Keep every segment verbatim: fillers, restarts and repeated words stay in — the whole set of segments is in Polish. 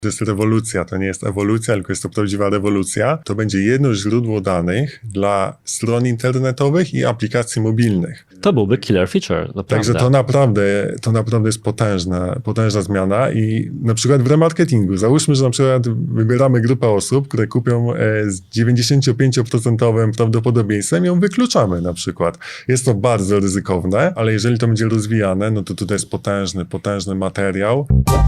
To jest rewolucja, to nie jest ewolucja, tylko jest to prawdziwa rewolucja. To będzie jedno źródło danych dla stron internetowych i aplikacji mobilnych. To byłby killer feature, naprawdę. Także to naprawdę, to naprawdę jest potężna, potężna zmiana i na przykład w remarketingu, załóżmy, że na przykład wybieramy grupę osób, które kupią z dziewięćdziesięciopięcioprocentowym prawdopodobieństwem, ją wykluczamy na przykład. Jest to bardzo ryzykowne, ale jeżeli to będzie rozwijane, no to tutaj jest potężny, potężny materiał.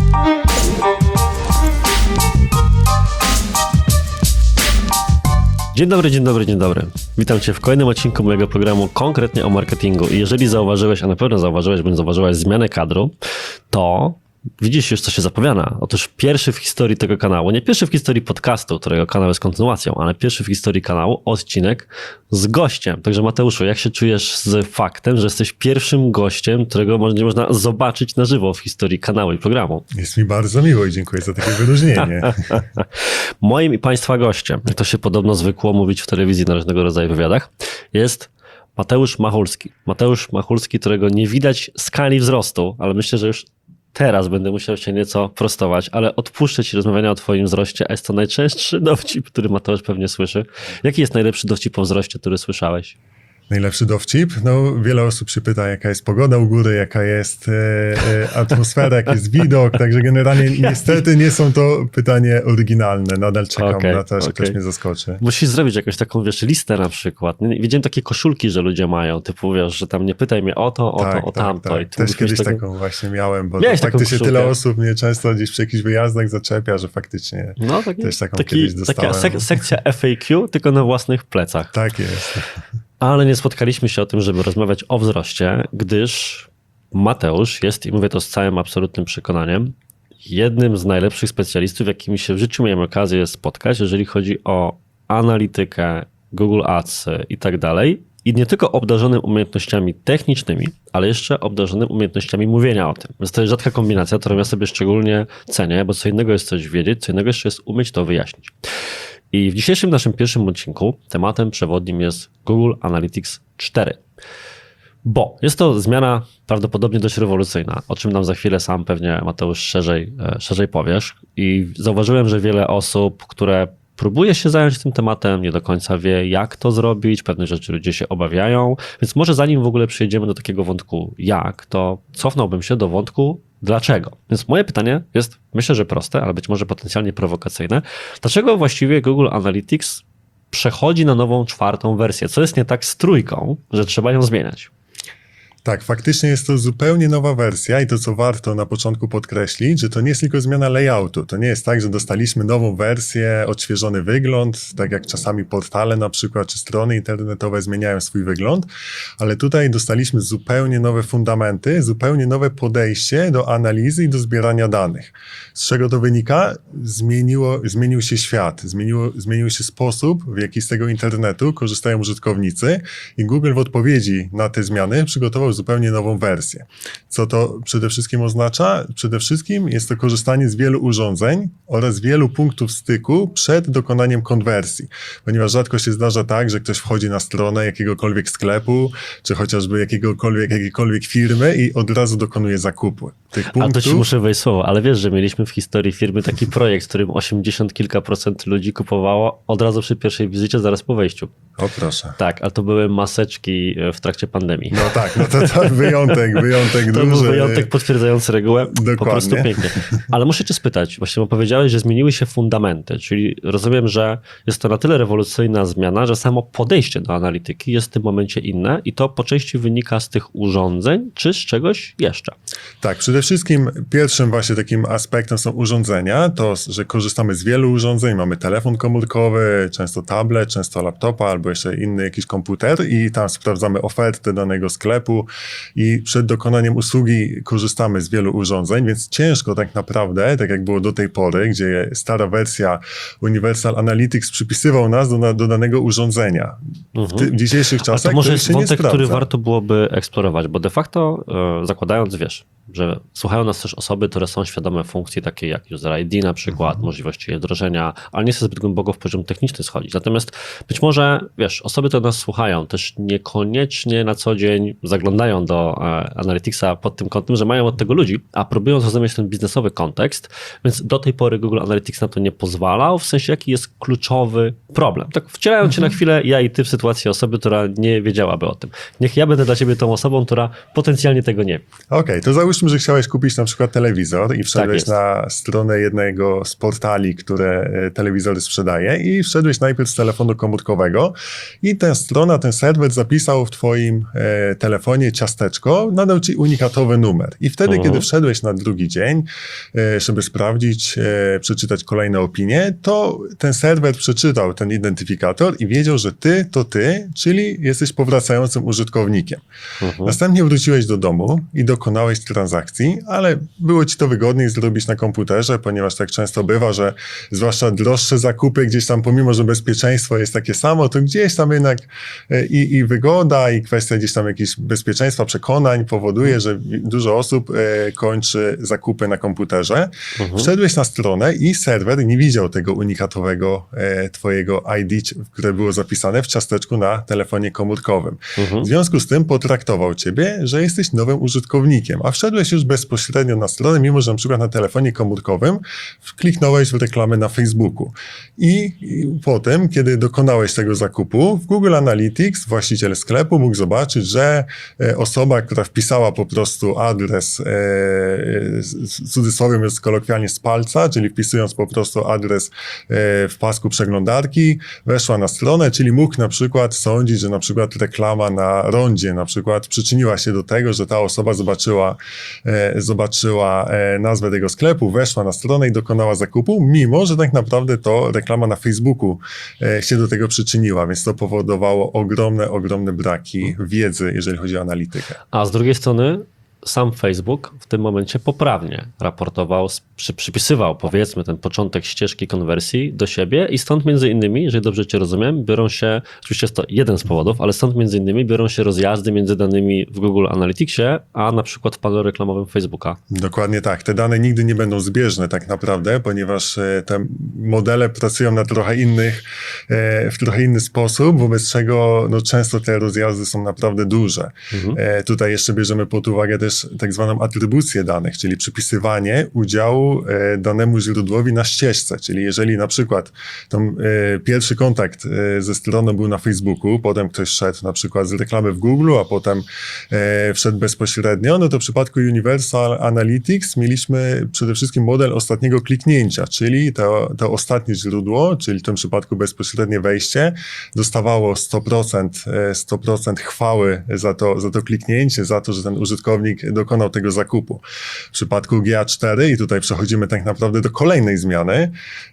Dzień dobry, dzień dobry, dzień dobry. Witam Cię w kolejnym odcinku mojego programu konkretnie o marketingu. I jeżeli zauważyłeś, a na pewno zauważyłeś, bądź zauważyłaś zmianę kadru, to widzisz już, co się zapowiada. Otóż pierwszy w historii tego kanału, nie pierwszy w historii podcastu, którego kanał jest kontynuacją, ale pierwszy w historii kanału odcinek z gościem. Także Mateuszu, jak się czujesz z faktem, że jesteś pierwszym gościem, którego będzie można zobaczyć na żywo w historii kanału i programu? Jest mi bardzo miło i dziękuję za takie wyróżnienie. Moim i Państwa gościem, jak to się podobno zwykło mówić w telewizji na różnego rodzaju wywiadach, jest Mateusz Machulski. Mateusz Machulski, którego nie widać skali wzrostu, ale myślę, że już teraz będę musiał się nieco prostować, ale odpuszczę Ci rozmawiania o Twoim wzroście, a jest to najczęstszy dowcip, który Mateusz pewnie słyszy. Jaki jest najlepszy dowcip o wzroście, który słyszałeś? Najlepszy dowcip? No, wiele osób się pyta, jaka jest pogoda u góry, jaka jest e, e, atmosfera, jaki jest widok, także generalnie niestety nie są to pytanie oryginalne. Nadal czekam okay, na to, że okay. ktoś mnie zaskoczy. Musisz zrobić jakąś taką, wiesz, listę na przykład. Widziałem takie koszulki, że ludzie mają, typu, wiesz, że tam nie pytaj mnie o to, o tak, to, o tak, tamto. Tak. I ty Też kiedyś taką... taką właśnie miałem, bo faktycznie tyle osób mnie często gdzieś przy jakichś wyjazdach zaczepia, że faktycznie no, taki, też taką taki, kiedyś dostałem. Taka sek- sekcja F A Q, tylko na własnych plecach. Tak jest. Ale nie spotkaliśmy się o tym, żeby rozmawiać o wzroście, gdyż Mateusz jest, i mówię to z całym absolutnym przekonaniem, jednym z najlepszych specjalistów, jakimi się w życiu miałem okazję spotkać, jeżeli chodzi o analitykę, Google Ads i tak dalej. I nie tylko obdarzonym umiejętnościami technicznymi, ale jeszcze obdarzonym umiejętnościami mówienia o tym. Więc to jest rzadka kombinacja, którą ja sobie szczególnie cenię, bo co innego jest coś wiedzieć, co innego jeszcze jest umieć to wyjaśnić. I w dzisiejszym naszym pierwszym odcinku tematem przewodnim jest Google Analytics cztery. Bo jest to zmiana prawdopodobnie dość rewolucyjna, o czym nam za chwilę sam pewnie Mateusz szerzej, szerzej powiesz. I zauważyłem, że wiele osób, które próbuje się zająć tym tematem, nie do końca wie, jak to zrobić, pewne rzeczy ludzie się obawiają, więc może zanim w ogóle przejdziemy do takiego wątku jak, to cofnąłbym się do wątku dlaczego. Więc moje pytanie jest, myślę, że proste, ale być może potencjalnie prowokacyjne. Dlaczego właściwie Google Analytics przechodzi na nową czwartą wersję? Co jest nie tak z trójką, że trzeba ją zmieniać? Tak, faktycznie jest to zupełnie nowa wersja i to, co warto na początku podkreślić, że to nie jest tylko zmiana layoutu. To nie jest tak, że dostaliśmy nową wersję, odświeżony wygląd, tak jak czasami portale na przykład, czy strony internetowe zmieniają swój wygląd, ale tutaj dostaliśmy zupełnie nowe fundamenty, zupełnie nowe podejście do analizy i do zbierania danych. Z czego to wynika? Zmieniło, zmienił się świat, zmieniło, zmienił się sposób, w jaki z tego internetu korzystają użytkownicy i Google w odpowiedzi na te zmiany przygotował zupełnie nową wersję. Co to przede wszystkim oznacza? Przede wszystkim jest to korzystanie z wielu urządzeń oraz wielu punktów styku przed dokonaniem konwersji, ponieważ rzadko się zdarza tak, że ktoś wchodzi na stronę jakiegokolwiek sklepu, czy chociażby jakiegokolwiek, jakiejkolwiek firmy i od razu dokonuje zakupu. Tych punktów... A to ci muszę wejść słowo, ale wiesz, że mieliśmy w historii firmy taki projekt, w którym osiemdziesiąt kilka procent ludzi kupowało od razu przy pierwszej wizycie, zaraz po wejściu. O proszę. Tak, ale to były maseczki w trakcie pandemii. No tak, no to, to wyjątek, wyjątek to duży. To był wyjątek potwierdzający regułę. Dokładnie. Po prostu pięknie. Ale muszę cię spytać, właśnie bo powiedziałeś, że zmieniły się fundamenty, czyli rozumiem, że jest to na tyle rewolucyjna zmiana, że samo podejście do analityki jest w tym momencie inne i to po części wynika z tych urządzeń, czy z czegoś jeszcze? Tak, przede wszystkim pierwszym właśnie takim aspektem są urządzenia, to, że korzystamy z wielu urządzeń, mamy telefon komórkowy, często tablet, często laptopa albo jeszcze inny jakiś komputer i tam sprawdzamy ofertę danego sklepu i przed dokonaniem usługi korzystamy z wielu urządzeń, więc ciężko tak naprawdę, tak jak było do tej pory, gdzie stara wersja Universal Analytics przypisywał nas do, do danego urządzenia. W, ty, w dzisiejszych czasach to może to jest się wątek, nie który sprawdza. warto byłoby eksplorować, bo de facto e, zakładając, wiesz, że słuchają nas też osoby, które są świadome funkcji takiej jak user I D na przykład, mhm. możliwości jej wdrożenia, ale nie chcę zbyt głęboko w poziom techniczny schodzić. Natomiast być może, wiesz, osoby, które nas słuchają, też niekoniecznie na co dzień zaglądają do e, Analyticsa pod tym kątem, że mają od tego ludzi, a próbują zrozumieć ten biznesowy kontekst, więc do tej pory Google Analytics na to nie pozwalał, w sensie jaki jest kluczowy problem. Tak wcielając mhm. się na chwilę ja i ty w sytuacji osoby, która nie wiedziałaby o tym. Niech ja będę dla ciebie tą osobą, która potencjalnie tego nie wie. Okej, okay, to załóżmy, że chciałeś kupić na przykład telewizor i wszedłeś tak na stronę jednego z portali, które telewizory sprzedaje i wszedłeś najpierw z telefonu komórkowego i ta strona, ten serwer zapisał w twoim e, telefonie ciasteczko, nadał ci unikatowy numer. I wtedy, mhm. kiedy wszedłeś na drugi dzień, e, żeby sprawdzić, e, przeczytać kolejne opinie, to ten serwer przeczytał ten identyfikator i wiedział, że ty to ty, czyli jesteś powracającym użytkownikiem. Mhm. Następnie wróciłeś do domu i dokonałeś transakcji, ale było ci to wygodniej zrobić na komputerze, ponieważ tak często bywa, że zwłaszcza droższe zakupy gdzieś tam, pomimo że bezpieczeństwo jest takie samo, to gdzieś tam jednak i, i wygoda, i kwestia gdzieś tam jakiegoś bezpieczeństwa, przekonań powoduje, że dużo osób e, kończy zakupy na komputerze. Mhm. Wszedłeś na stronę i serwer nie widział tego unikatowego e, twojego I D, które było zapisane w ciasteczku na telefonie komórkowym. Mhm. W związku z tym potraktował ciebie, że jesteś nowym użytkownikiem, a wszedłeś już bezpośrednio na stronę, mimo że na przykład na telefonie komórkowym kliknąłeś w reklamę na Facebooku. I, i potem, kiedy dokonałeś tego zakupu, w Google Analytics właściciel sklepu mógł zobaczyć, że e, osoba, która wpisała po prostu adres, e, w cudzysłowie jest kolokwialnie z palca, czyli wpisując po prostu adres e, w pasku przeglądarki, weszła na stronę, czyli mógł na przykład sądzić, że na przykład reklama na rondzie na przykład przyczyniła się do tego, że ta osoba zobaczyła, e, zobaczyła e, nazwę tego sklepu, weszła na stronę i dokonała zakupu, mimo że tak naprawdę to reklama na Facebooku e, się do tego przyczyniła, więc to powodowało ogromne, ogromne braki wiedzy, jeżeli chodzi o analitykę. A z drugiej strony sam Facebook w tym momencie poprawnie raportował, przy, przypisywał powiedzmy ten początek ścieżki konwersji do siebie i stąd między innymi, jeżeli dobrze cię rozumiem, biorą się, oczywiście jest to jeden z powodów, ale stąd między innymi biorą się rozjazdy między danymi w Google Analyticsie, a na przykład w panelu reklamowym Facebooka. Dokładnie tak. Te dane nigdy nie będą zbieżne tak naprawdę, ponieważ te modele pracują na trochę innych, w trochę inny sposób, wobec czego no, często te rozjazdy są naprawdę duże. Mhm. Tutaj jeszcze bierzemy pod uwagę też tak zwaną atrybucję danych, czyli przypisywanie udziału e, danemu źródłowi na ścieżce, czyli jeżeli na przykład tą, e, pierwszy kontakt e, ze stroną był na Facebooku, potem ktoś szedł na przykład z reklamy w Google, a potem e, wszedł bezpośrednio, no to w przypadku Universal Analytics mieliśmy przede wszystkim model ostatniego kliknięcia, czyli to, to ostatnie źródło, czyli w tym przypadku bezpośrednie wejście, dostawało sto procent, sto procent chwały za to, za to kliknięcie, za to, że ten użytkownik dokonał tego zakupu. W przypadku G A cztery, i tutaj przechodzimy tak naprawdę do kolejnej zmiany,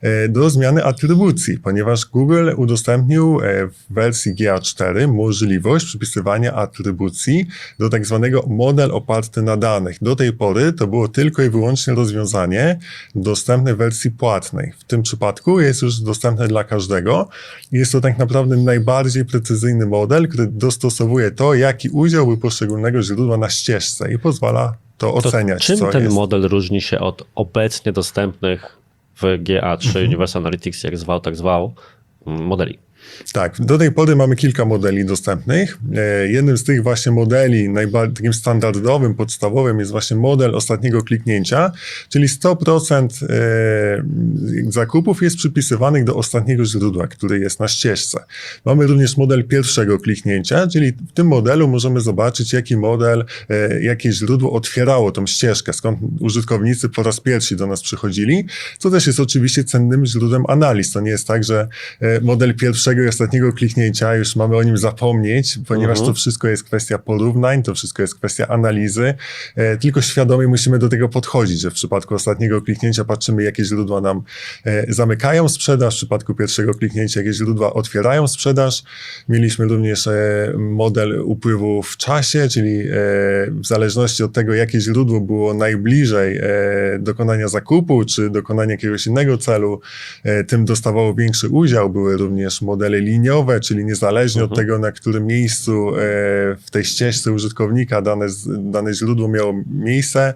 do zmiany atrybucji, ponieważ Google udostępnił w wersji G A cztery możliwość przypisywania atrybucji do tak zwanego model oparty na danych. Do tej pory to było tylko i wyłącznie rozwiązanie dostępne w wersji płatnej. W tym przypadku jest już dostępne dla każdego. Jest to tak naprawdę najbardziej precyzyjny model, który dostosowuje to, jaki udział był poszczególnego źródła na ścieżce i pozwala to oceniać. To czym co ten jest. model różni się od obecnie dostępnych w G A trzy mhm. Universal Analytics, jak zwał, tak zwał, modeli? Tak, do tej pory mamy kilka modeli dostępnych. Jednym z tych właśnie modeli, najbardziej takim standardowym, podstawowym jest właśnie model ostatniego kliknięcia, czyli sto procent zakupów jest przypisywanych do ostatniego źródła, który jest na ścieżce. Mamy również model pierwszego kliknięcia, czyli w tym modelu możemy zobaczyć, jaki model, jakie źródło otwierało tą ścieżkę, skąd użytkownicy po raz pierwszy do nas przychodzili, co też jest oczywiście cennym źródłem analiz. To nie jest tak, że model pierwszego i ostatniego kliknięcia już mamy o nim zapomnieć, ponieważ uh-huh. to wszystko jest kwestia porównań, to wszystko jest kwestia analizy, e, tylko świadomie musimy do tego podchodzić, że w przypadku ostatniego kliknięcia patrzymy, jakie źródła nam zamykają sprzedaż, w przypadku pierwszego kliknięcia jakieś źródła otwierają sprzedaż. Mieliśmy również model upływu w czasie, czyli w zależności od tego, jakie źródło było najbliżej dokonania zakupu, czy dokonania jakiegoś innego celu, tym dostawało większy udział. Były również modele liniowe, czyli niezależnie mhm. od tego, na którym miejscu w tej ścieżce użytkownika dane, dane źródło miało miejsce,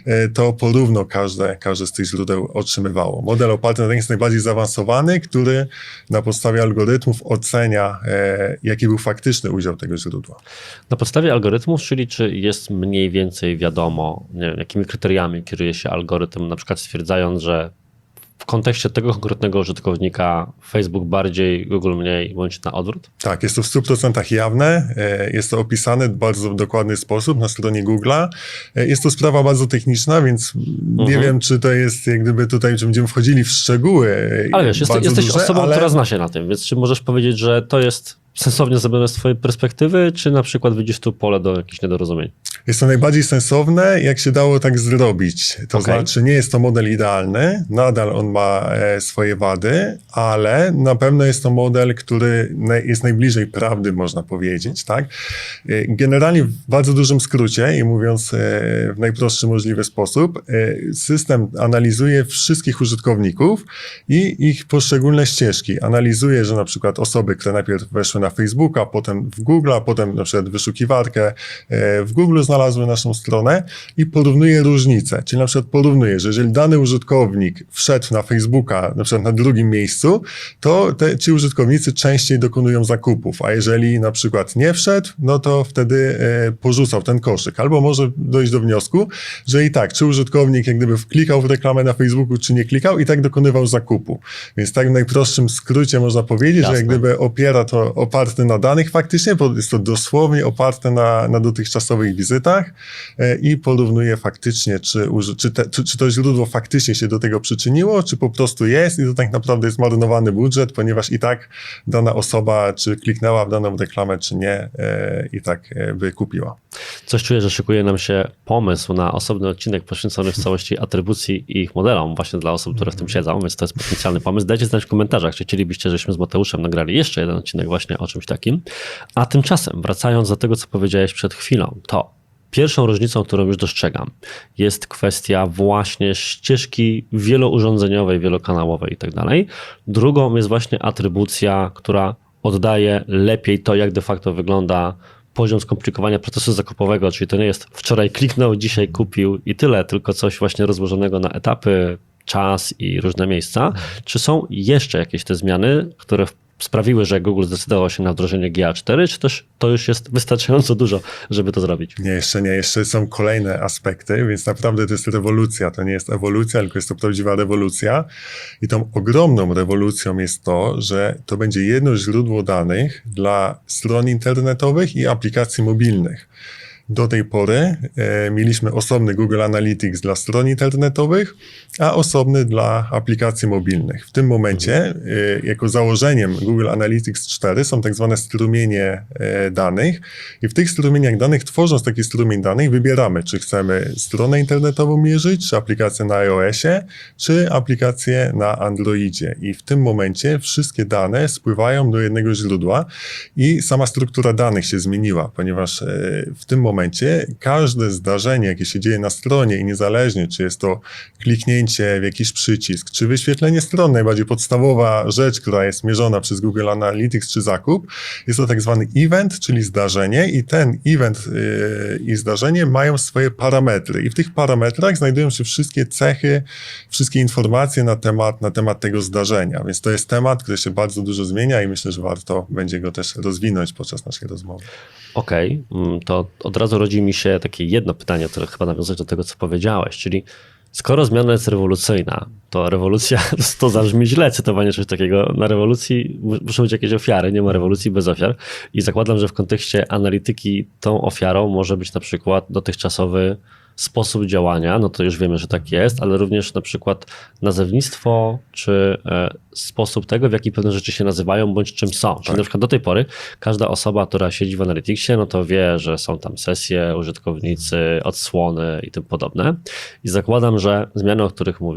to porówno każde, każde z tych źródeł otrzymywało. Model oparty na tym jest najbardziej zaawansowany, który na podstawie algorytmów ocenia, jaki był faktyczny udział tego źródła. Na podstawie algorytmów, czyli czy jest mniej więcej wiadomo, nie wiem, jakimi kryteriami kieruje się algorytm, na przykład stwierdzając, że w kontekście tego konkretnego użytkownika Facebook bardziej, Google mniej, bądź na odwrót? Tak, jest to w stu procentach jawne, jest to opisane w bardzo dokładny sposób na stronie Google'a. Jest to sprawa bardzo techniczna, więc nie mhm. wiem, czy to jest jak gdyby tutaj, czy będziemy wchodzili w szczegóły. Ale wiesz, jest, jesteś duże, osobą, ale... która zna się na tym, więc czy możesz powiedzieć, że to jest sensownie zrobione z twojej perspektywy, czy na przykład widzisz tu pole do jakichś niedorozumień? Jest to najbardziej sensowne, jak się dało tak zrobić. To okay. znaczy, nie jest to model idealny, nadal on ma e, swoje wady, ale na pewno jest to model, który jest najbliżej prawdy, można powiedzieć, tak? E, generalnie w bardzo dużym skrócie i mówiąc e, w najprostszy możliwy sposób, e, system analizuje wszystkich użytkowników i ich poszczególne ścieżki. Analizuje, że na przykład osoby, które najpierw weszły na Facebooka, potem w Google'a, potem na przykład wyszukiwarkę e, w Google znalazły naszą stronę i porównuje różnice. Czyli na przykład porównuje, że jeżeli dany użytkownik wszedł na Facebooka na przykład na drugim miejscu, to te, ci użytkownicy częściej dokonują zakupów, a jeżeli na przykład nie wszedł, no to wtedy e, porzucał ten koszyk. Albo może dojść do wniosku, że i tak, czy użytkownik jak gdyby wklikał w reklamę na Facebooku, czy nie klikał, i tak dokonywał zakupu. Więc tak w najprostszym skrócie można powiedzieć, Jasne. że jak gdyby opiera to oparte na danych faktycznie, bo jest to dosłownie oparte na, na dotychczasowych wizytach e, i porównuje faktycznie, czy, czy, te, czy, czy to źródło faktycznie się do tego przyczyniło, czy po prostu jest i to tak naprawdę jest marnowany budżet, ponieważ i tak dana osoba, czy kliknęła w daną reklamę, czy nie, e, i tak e, by kupiła. Coś czuję, że szykuje nam się pomysł na osobny odcinek poświęcony w całości atrybucji i ich modelom, właśnie dla osób, które w tym siedzą, więc to jest potencjalny pomysł. Dajcie znać w komentarzach, czy chcielibyście, żebyśmy z Mateuszem nagrali jeszcze jeden odcinek właśnie o czymś takim. A tymczasem, wracając do tego, co powiedziałeś przed chwilą, to pierwszą różnicą, którą już dostrzegam, jest kwestia właśnie ścieżki wielourządzeniowej, wielokanałowej i tak dalej. Drugą jest właśnie atrybucja, która oddaje lepiej to, jak de facto wygląda poziom skomplikowania procesu zakupowego, czyli to nie jest wczoraj kliknął, dzisiaj kupił i tyle, tylko coś właśnie rozłożonego na etapy, czas i różne miejsca. Czy są jeszcze jakieś te zmiany, które sprawiły, że Google zdecydował się na wdrożenie G A cztery, czy też to już jest wystarczająco dużo, żeby to zrobić? Nie, jeszcze nie. Jeszcze są kolejne aspekty, więc naprawdę to jest rewolucja. To nie jest ewolucja, tylko jest to prawdziwa rewolucja. I tą ogromną rewolucją jest to, że to będzie jedno źródło danych dla stron internetowych i aplikacji mobilnych. Do tej pory e, mieliśmy osobny Google Analytics dla stron internetowych, a osobny dla aplikacji mobilnych. W tym momencie e, jako założeniem Google Analytics cztery są tak zwane strumienie e, danych i w tych strumieniach danych, tworząc taki strumień danych, wybieramy, czy chcemy stronę internetową mierzyć, czy aplikację na iOSie, czy aplikację na Androidzie. I w tym momencie wszystkie dane spływają do jednego źródła i sama struktura danych się zmieniła, ponieważ e, w tym momencie momencie każde zdarzenie, jakie się dzieje na stronie i niezależnie, czy jest to kliknięcie w jakiś przycisk, czy wyświetlenie strony, najbardziej podstawowa rzecz, która jest mierzona przez Google Analytics, czy zakup, jest to tak zwany event, czyli zdarzenie i ten event yy, i zdarzenie mają swoje parametry i w tych parametrach znajdują się wszystkie cechy, wszystkie informacje na temat, na temat tego zdarzenia, więc to jest temat, który się bardzo dużo zmienia i myślę, że warto będzie go też rozwinąć podczas naszej rozmowy. Okej, okay, to od razu rodzi mi się takie jedno pytanie, które chyba nawiązuje do tego, co powiedziałeś, czyli skoro zmiana jest rewolucyjna, to rewolucja, to zabrzmi źle cytowanie czegoś takiego, na rewolucji muszą być jakieś ofiary, nie ma rewolucji bez ofiar i zakładam, że w kontekście analityki tą ofiarą może być na przykład dotychczasowy sposób działania, no to już wiemy, że tak jest, ale również na przykład nazewnictwo, czy e, sposób tego, w jaki pewne rzeczy się nazywają, bądź czym są. Czyli tak. Na przykład do tej pory każda osoba, która siedzi w Analyticsie, no to wie, że są tam sesje, użytkownicy, odsłony i tym podobne. I zakładam, że zmiany, o których mówisz,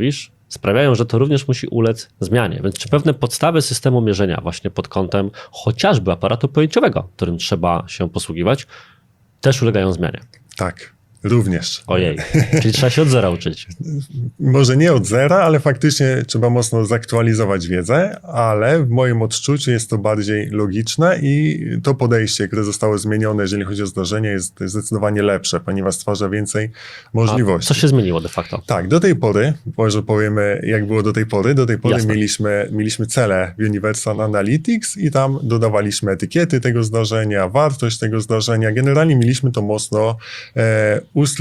sprawiają, że to również musi ulec zmianie. Więc czy pewne podstawy systemu mierzenia właśnie pod kątem chociażby aparatu pojęciowego, którym trzeba się posługiwać, też ulegają zmianie? Tak. Również. Ojej, czyli trzeba się od zera uczyć. Może nie od zera, ale faktycznie trzeba mocno zaktualizować wiedzę, ale w moim odczuciu jest to bardziej logiczne i to podejście, które zostało zmienione, jeżeli chodzi o zdarzenie, jest zdecydowanie lepsze, ponieważ stwarza więcej możliwości. A co się zmieniło de facto? Tak, do tej pory, może powiemy jak było do tej pory, do tej pory mieliśmy, mieliśmy cele w Universal Analytics i tam dodawaliśmy etykiety tego zdarzenia, wartość tego zdarzenia. Generalnie mieliśmy to mocno e,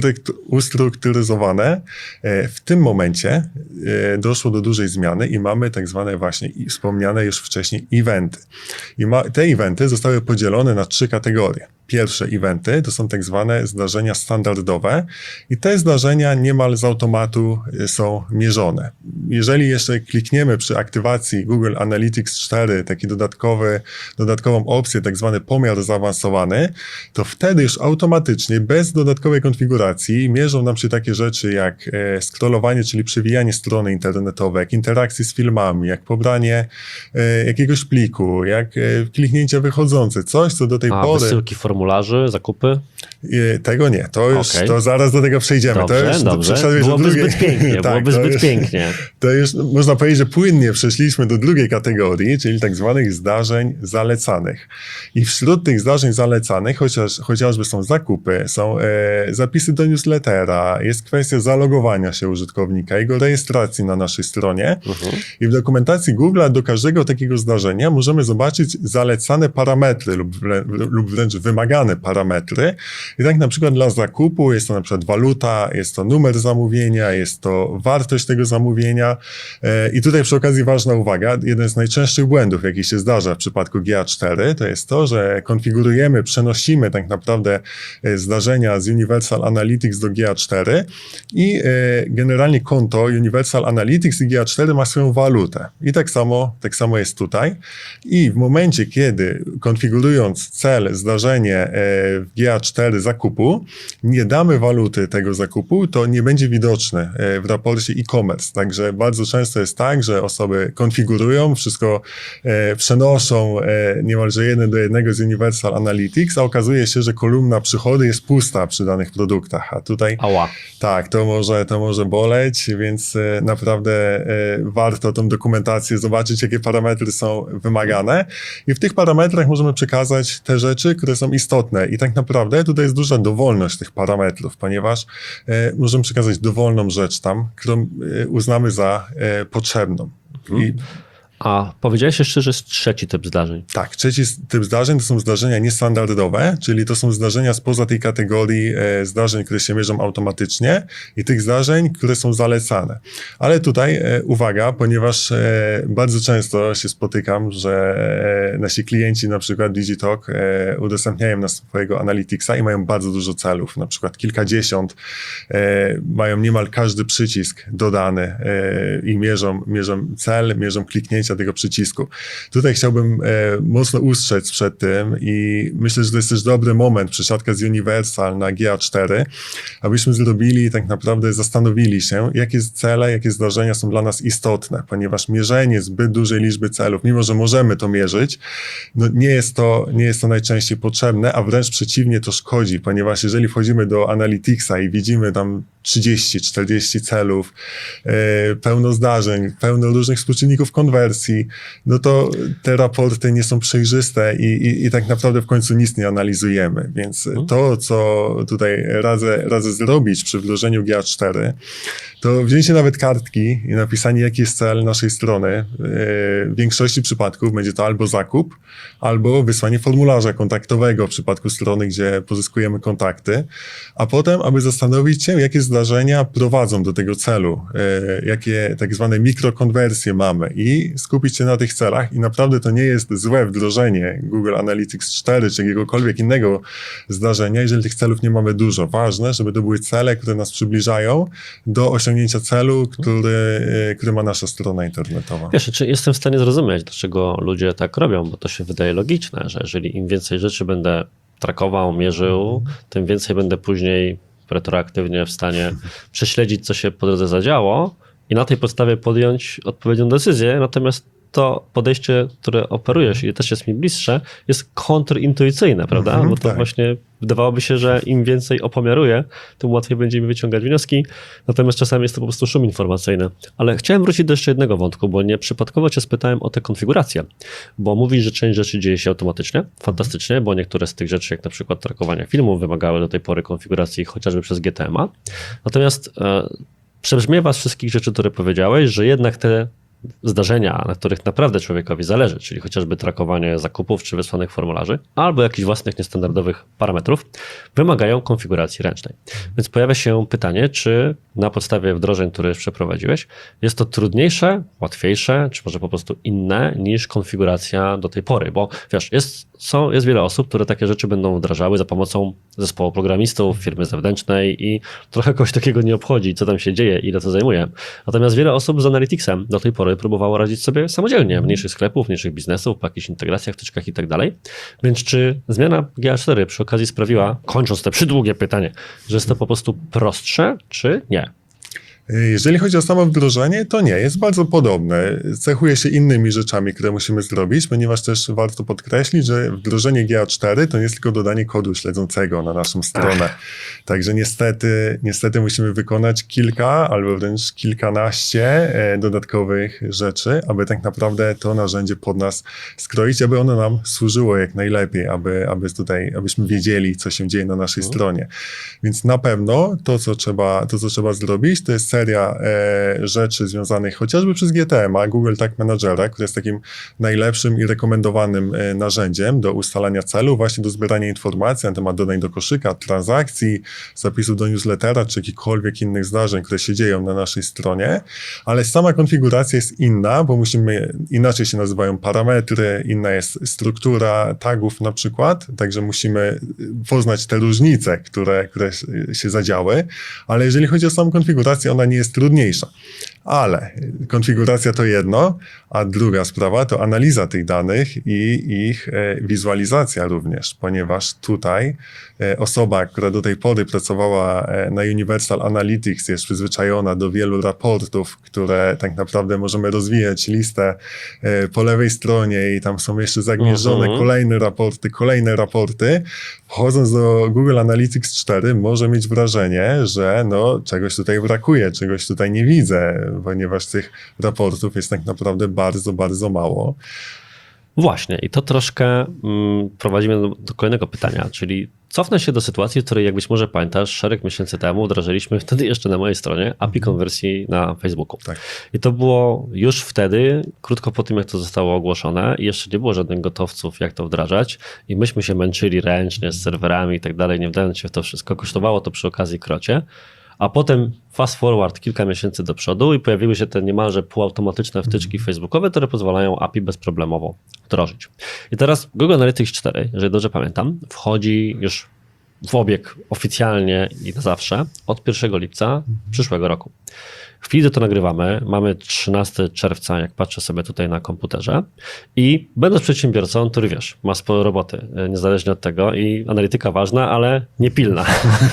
ustrukturyzowane. W tym momencie doszło do dużej zmiany i mamy tak zwane właśnie wspomniane już wcześniej eventy. I ma, te eventy zostały podzielone na trzy kategorie. Pierwsze eventy to są tak zwane zdarzenia standardowe i te zdarzenia niemal z automatu są mierzone. Jeżeli jeszcze klikniemy przy aktywacji Google Analytics cztery, taki dodatkowy, dodatkową opcję, tak zwany pomiar zaawansowany, to wtedy już automatycznie, bez dodatkowej konfiguracji mierzą nam się takie rzeczy jak e, scrollowanie, czyli przewijanie strony internetowej, jak interakcje z filmami, jak pobranie e, jakiegoś pliku, jak e, kliknięcia wychodzące, coś co do tej A, pory... wysyłki formularzy, zakupy? I tego nie, to już, Okay. to zaraz do tego przejdziemy. Dobrze, to już dobrze. przeszedłeś Byłoby do drugiej... zbyt pięknie, tak, byłoby to zbyt już, pięknie. To już można powiedzieć, że płynnie przeszliśmy do drugiej kategorii, czyli tak zwanych zdarzeń zalecanych. I wśród tych zdarzeń zalecanych, chociaż, chociażby są zakupy, są e, zapisy do newslettera, jest kwestia zalogowania się użytkownika, jego rejestracji na naszej stronie. Uh-huh. I w dokumentacji Google'a do każdego takiego zdarzenia możemy zobaczyć zalecane parametry lub, lub wręcz wymagane parametry. I tak na przykład dla zakupu jest to na przykład waluta, jest to numer zamówienia, jest to wartość tego zamówienia. I tutaj przy okazji ważna uwaga, jeden z najczęstszych błędów, jaki się zdarza w przypadku G A cztery, to jest to, że konfigurujemy, przenosimy tak naprawdę zdarzenia z Universal Analytics do G A cztery i generalnie konto Universal Analytics i G A cztery ma swoją walutę. I tak samo, tak samo jest tutaj. I w momencie, kiedy konfigurując cel, zdarzenie w G A cztery zakupu, nie damy waluty tego zakupu, to nie będzie widoczne w raporcie e-commerce. Także bardzo często jest tak, że osoby konfigurują, wszystko e, przenoszą e, niemalże jeden do jednego z Universal Analytics, a okazuje się, że kolumna przychody jest pusta przy danych produktach. A tutaj Ała. tak, to może, to może boleć, więc e, naprawdę e, warto tą dokumentację zobaczyć, jakie parametry są wymagane. I w tych parametrach możemy przekazać te rzeczy, które są istotne. I tak naprawdę tutaj jest duża dowolność tych parametrów, ponieważ e, możemy przekazać dowolną rzecz tam, którą e, uznamy za e, potrzebną. I, A powiedziałeś jeszcze, że jest trzeci typ zdarzeń. tak, trzeci typ zdarzeń to są zdarzenia niestandardowe, czyli to są zdarzenia spoza tej kategorii e, zdarzeń, które się mierzą automatycznie i tych zdarzeń, które są zalecane. Ale tutaj e, uwaga, ponieważ e, bardzo często się spotykam, że e, nasi klienci, na przykład Digitalk, e, udostępniają nas swojego Analyticsa i mają bardzo dużo celów, na przykład kilkadziesiąt, e, mają niemal każdy przycisk dodany e, i mierzą, mierzą cel, mierzą kliknięcie tego przycisku. Tutaj chciałbym e, mocno ustrzec przed tym i myślę, że to jest też dobry moment, przesiadka z Universal na G A cztery, abyśmy zrobili, tak naprawdę zastanowili się, jakie cele, jakie zdarzenia są dla nas istotne, ponieważ mierzenie zbyt dużej liczby celów, mimo że możemy to mierzyć, no nie jest to, nie jest to najczęściej potrzebne, a wręcz przeciwnie to szkodzi, ponieważ jeżeli wchodzimy do Analyticsa i widzimy tam trzydzieści czterdzieści celów, e, pełno zdarzeń, pełno różnych współczynników konwersji, no to te raporty nie są przejrzyste i, i, i tak naprawdę w końcu nic nie analizujemy. Więc to, co tutaj radzę, radzę zrobić przy wdrożeniu G A cztery, to wzięcie nawet kartki i napisanie, jaki jest cel naszej strony. W większości przypadków będzie to albo zakup, albo wysłanie formularza kontaktowego w przypadku strony, gdzie pozyskujemy kontakty, a potem, aby zastanowić się, jakie zdarzenia prowadzą do tego celu, jakie tak zwane mikrokonwersje mamy i skupić się na tych celach. I naprawdę to nie jest złe wdrożenie Google Analytics cztery czy jakiegokolwiek innego zdarzenia, jeżeli tych celów nie mamy dużo. Ważne, żeby to były cele, które nas przybliżają do osiągnięcia celu, który, który ma nasza strona internetowa. Wiesz, czy jestem w stanie zrozumieć, dlaczego ludzie tak robią, bo to się wydaje logiczne, że jeżeli im więcej rzeczy będę trakował, mierzył, tym więcej będę później retroaktywnie w stanie prześledzić, co się po drodze zadziało i na tej podstawie podjąć odpowiednią decyzję, natomiast to podejście, które operujesz i też jest mi bliższe, jest kontrintuicyjne, prawda? Mhm, Bo to tak. właśnie wydawałoby się, że im więcej opomiaruję, tym łatwiej będziemy wyciągać wnioski, natomiast czasami jest to po prostu szum informacyjny. Ale chciałem wrócić do jeszcze jednego wątku, bo nieprzypadkowo cię spytałem o te konfiguracje, bo mówisz, że część rzeczy dzieje się automatycznie, fantastycznie, bo niektóre z tych rzeczy, jak na przykład trakowania filmów, wymagały do tej pory konfiguracji chociażby przez G T M A. Natomiast e, przebrzmiewa z wszystkich rzeczy, które powiedziałeś, że jednak te zdarzenia, na których naprawdę człowiekowi zależy, czyli chociażby trakowanie zakupów czy wysłanych formularzy, albo jakichś własnych niestandardowych parametrów, wymagają konfiguracji ręcznej. Więc pojawia się pytanie, czy na podstawie wdrożeń, które już przeprowadziłeś, jest to trudniejsze, łatwiejsze, czy może po prostu inne niż konfiguracja do tej pory, bo wiesz, jest, są, jest wiele osób, które takie rzeczy będą wdrażały za pomocą zespołu programistów, firmy zewnętrznej i trochę kogoś takiego nie obchodzi, co tam się dzieje, ile to zajmuje. Natomiast wiele osób z Analyticsem do tej pory próbowało radzić sobie samodzielnie, w mniejszych sklepów, mniejszych biznesów, po jakichś integracjach, wtyczkach i tak dalej. Więc czy zmiana G A cztery przy okazji sprawiła, kończąc te przydługie pytanie, że jest to po prostu prostsze, czy nie? Jeżeli chodzi o samo wdrożenie, to nie, jest bardzo podobne. Cechuje się innymi rzeczami, które musimy zrobić, ponieważ też warto podkreślić, że wdrożenie G A cztery to nie jest tylko dodanie kodu śledzącego na naszą stronę. Ach. Także niestety, niestety musimy wykonać kilka albo wręcz kilkanaście dodatkowych rzeczy, aby tak naprawdę to narzędzie pod nas skroić, aby ono nam służyło jak najlepiej, aby, aby tutaj, abyśmy wiedzieli, co się dzieje na naszej mhm. stronie. Więc na pewno to, co trzeba, to, co trzeba zrobić, to jest seria e, rzeczy związanych chociażby przez G T M A, Google Tag Managera, który jest takim najlepszym i rekomendowanym e, narzędziem do ustalania celu, właśnie do zbierania informacji na temat dodań do koszyka, transakcji, zapisów do newslettera, czy jakichkolwiek innych zdarzeń, które się dzieją na naszej stronie, ale sama konfiguracja jest inna, bo musimy, inaczej się nazywają parametry, inna jest struktura tagów na przykład, także musimy poznać te różnice, które, które się zadziały, ale jeżeli chodzi o samą konfigurację, ona nie jest trudniejsza. Ale konfiguracja to jedno, a druga sprawa to analiza tych danych i ich e, wizualizacja również, ponieważ tutaj e, osoba, która do tej pory pracowała e, na Universal Analytics, jest przyzwyczajona do wielu raportów, które tak naprawdę możemy rozwijać listę e, po lewej stronie i tam są jeszcze zagnieżdżone uh-huh. kolejne raporty, kolejne raporty. Wchodząc do Google Analytics cztery może mieć wrażenie, że no, czegoś tutaj brakuje, czegoś tutaj nie widzę, ponieważ tych raportów jest tak naprawdę bardzo, bardzo mało. Właśnie i to troszkę mm, prowadzi mnie do, do kolejnego pytania, czyli cofnę się do sytuacji, w której jak być może pamiętasz, szereg miesięcy temu wdrażaliśmy wtedy jeszcze na mojej stronie A P I konwersji na Facebooku. Tak. I to było już wtedy, krótko po tym jak to zostało ogłoszone i jeszcze nie było żadnych gotowców jak to wdrażać i myśmy się męczyli ręcznie z serwerami i tak dalej, nie wdając się w to wszystko. Kosztowało to przy okazji krocie. A potem fast forward kilka miesięcy do przodu i pojawiły się te niemalże półautomatyczne wtyczki facebookowe, które pozwalają A P I bezproblemowo wdrożyć. I teraz Google Analytics cztery, jeżeli dobrze pamiętam, wchodzi już w obieg oficjalnie i na zawsze od pierwszego lipca przyszłego roku. W chwili, gdy to nagrywamy, mamy trzynastego czerwca, jak patrzę sobie tutaj na komputerze i będąc przedsiębiorcą, który wiesz, ma sporo roboty, niezależnie od tego i analityka ważna, ale niepilna.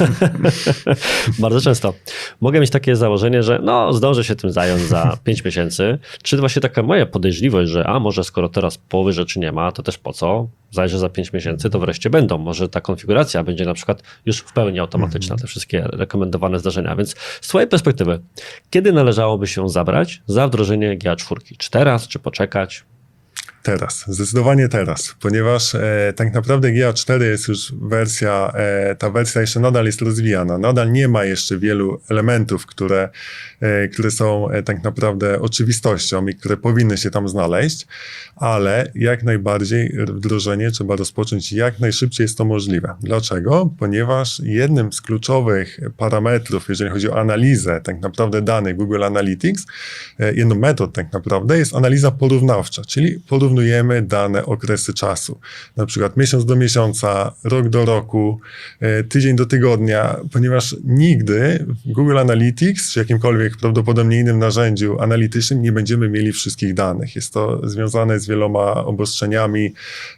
Bardzo często. Mogę mieć takie założenie, że no zdążę się tym zająć za pięć miesięcy, czy właśnie taka moja podejrzliwość, że a może skoro teraz połowy rzeczy nie ma, to też po co? Zajrzę za pięć miesięcy, to wreszcie będą. Może ta konfiguracja będzie na przykład już w pełni automatyczna, te wszystkie rekomendowane zdarzenia. Więc z twojej perspektywy, kiedy należałoby się zabrać za wdrożenie G A cztery? Czy teraz, czy poczekać? Teraz, zdecydowanie teraz, ponieważ e, tak naprawdę G A cztery jest już wersja, e, ta wersja jeszcze nadal jest rozwijana, nadal nie ma jeszcze wielu elementów, które, e, które są e, tak naprawdę oczywistością i które powinny się tam znaleźć, ale jak najbardziej wdrożenie trzeba rozpocząć jak najszybciej jest to możliwe. Dlaczego? Ponieważ jednym z kluczowych parametrów, jeżeli chodzi o analizę tak naprawdę danych Google Analytics, e, jedną metod tak naprawdę jest analiza porównawcza, czyli porównanie porównujemy dane okresy czasu. Na przykład miesiąc do miesiąca, rok do roku, tydzień do tygodnia, ponieważ nigdy w Google Analytics czy jakimkolwiek prawdopodobnie innym narzędziu analitycznym nie będziemy mieli wszystkich danych. Jest to związane z wieloma obostrzeniami,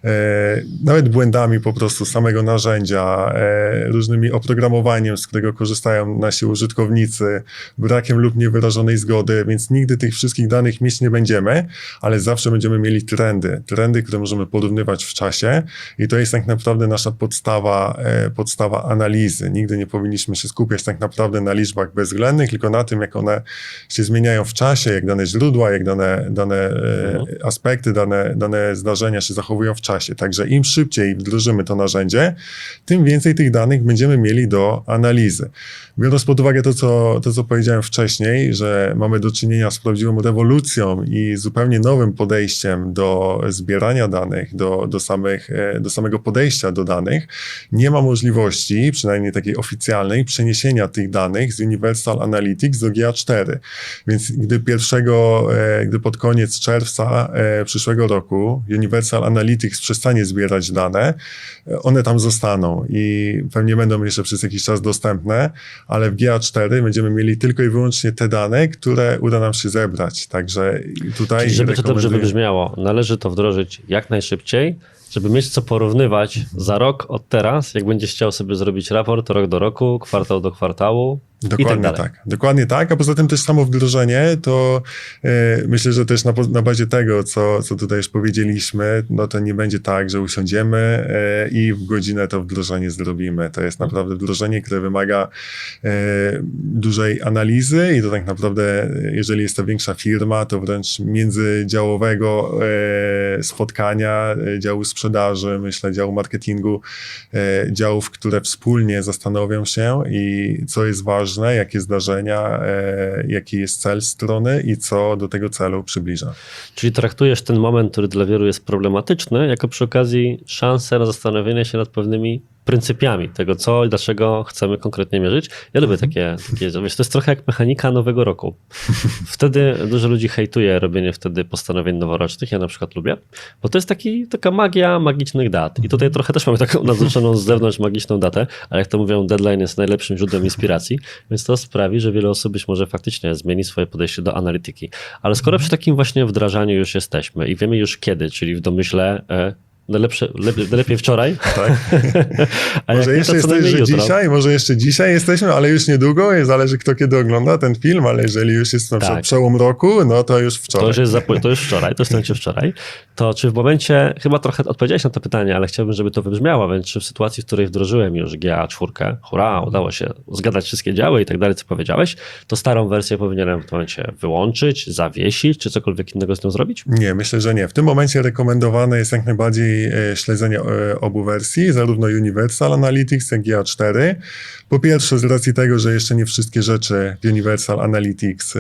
nawet błędami po prostu samego narzędzia, różnymi oprogramowaniem, z którego korzystają nasi użytkownicy, brakiem lub niewyrażonej zgody, więc nigdy tych wszystkich danych mieć nie będziemy, ale zawsze będziemy mieli trendy, trendy, które możemy porównywać w czasie i to jest tak naprawdę nasza podstawa, podstawa analizy. Nigdy nie powinniśmy się skupiać tak naprawdę na liczbach bezwzględnych, tylko na tym, jak one się zmieniają w czasie, jak dane źródła, jak dane, dane mhm. aspekty, dane, dane zdarzenia się zachowują w czasie. Także im szybciej wdrożymy to narzędzie, tym więcej tych danych będziemy mieli do analizy. Biorąc pod uwagę to, co, to, co powiedziałem wcześniej, że mamy do czynienia z prawdziwą rewolucją i zupełnie nowym podejściem do zbierania danych, do, do, samych, do samego podejścia do danych, nie ma możliwości, przynajmniej takiej oficjalnej, przeniesienia tych danych z Universal Analytics do G A cztery. Więc gdy pierwszego, gdy pod koniec czerwca przyszłego roku Universal Analytics przestanie zbierać dane, one tam zostaną i pewnie będą jeszcze przez jakiś czas dostępne, ale w G A cztery będziemy mieli tylko i wyłącznie te dane, które uda nam się zebrać. Także tutaj Czyli żeby to dobrze rekomenduję... wybrzmiało, należy to wdrożyć jak najszybciej, żeby mieć co porównywać za rok od teraz, jak będziesz chciał sobie zrobić raport rok do roku, kwartał do kwartału. Dokładnie tak, tak. Dokładnie tak, a poza tym też samo wdrożenie, to yy, myślę, że też na, na bazie tego, co, co tutaj już powiedzieliśmy, no to nie będzie tak, że usiądziemy yy, i w godzinę to wdrożenie zrobimy. To jest naprawdę wdrożenie, które wymaga yy, dużej analizy i to tak naprawdę, jeżeli jest to większa firma, to wręcz międzydziałowego yy, spotkania, yy, działu sprzedaży, myślę, działu marketingu, yy, działów, które wspólnie zastanowią się i co jest ważne, jakie zdarzenia, e, jaki jest cel strony i co do tego celu przybliża. Czyli traktujesz ten moment, który dla wielu jest problematyczny, jako przy okazji szansę na zastanowienie się nad pewnymi pryncypiami tego, co i dlaczego chcemy konkretnie mierzyć. Ja lubię takie, takie wiesz, to jest trochę jak mechanika nowego roku. Wtedy dużo ludzi hejtuje robienie wtedy postanowień noworocznych, ja na przykład lubię, bo to jest taki, taka magia magicznych dat. I tutaj trochę też mamy taką naznaczoną z zewnątrz magiczną datę, ale jak to mówią, deadline jest najlepszym źródłem inspiracji, więc to sprawi, że wiele osób być może faktycznie zmieni swoje podejście do analityki. Ale skoro przy takim właśnie wdrażaniu już jesteśmy i wiemy już kiedy, czyli w domyśle e, Najlepsze, lepiej, lepiej wczoraj. Tak. A może jeszcze jesteś, że dzisiaj, może jeszcze dzisiaj jesteśmy, ale już niedługo, zależy kto kiedy ogląda ten film, ale jeżeli już jest na przykład tak. przełom roku, no to już wczoraj. To już, jest zapó- to już wczoraj, to jest w wczoraj. To czy w momencie, chyba trochę odpowiedziałeś na to pytanie, ale chciałbym, żeby to wybrzmiało, więc czy w sytuacji, w której wdrożyłem już G A cztery, hurra, udało się zgadać wszystkie działy i tak dalej, co powiedziałeś, to starą wersję powinienem w tym momencie wyłączyć, zawiesić, czy cokolwiek innego z nią zrobić? Nie, myślę, że nie. W tym momencie rekomendowane jest jak najbardziej śledzenia obu wersji, zarówno Universal Analytics, jak i G A cztery. Po pierwsze, z racji tego, że jeszcze nie wszystkie rzeczy w Universal Analytics,